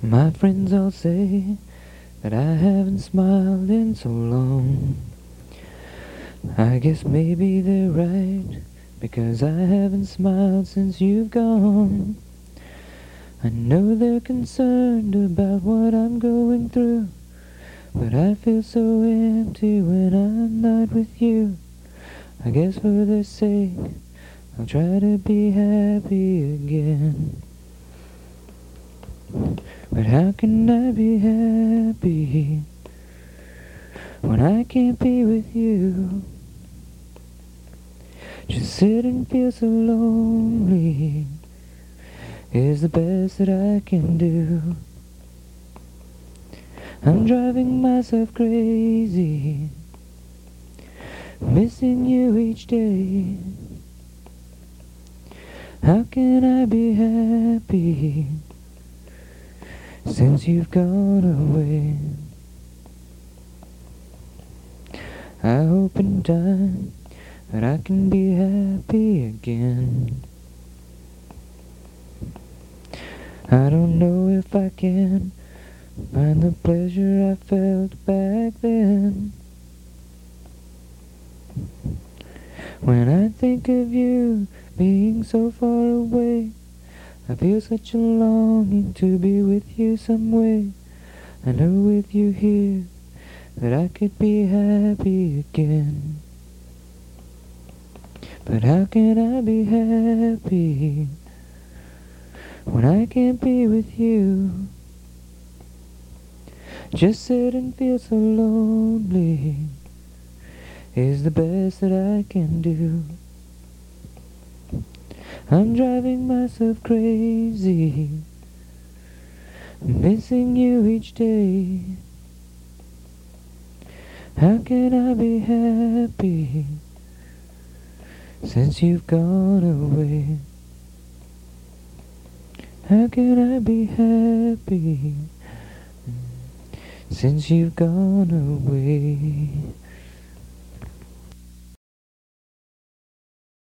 My friends all say that I haven't smiled in so long. I guess maybe they're right, because I haven't smiled since you've gone. I know they're concerned about what I'm going through, but I feel so empty when I'm not with you. I guess for their sake, I'll try to be happy again. But how can I be happy when I can't be with you? Just sit and feel so lonely is the best that I can do. I'm driving myself crazy, missing you each day. How can I be happy since you've gone away? I hope in time that I can be happy again. I don't know if I can find the pleasure I felt back then. When I think of you being so far away, I feel such a longing to be with you some way. I know with you here that I could be happy again. But how can I be happy when I can't be with you? Just sit and feel so lonely is the best that I can do. I'm driving myself crazy, missing you each day. How can I be happy since you've gone away? How can I be happy since you've gone away?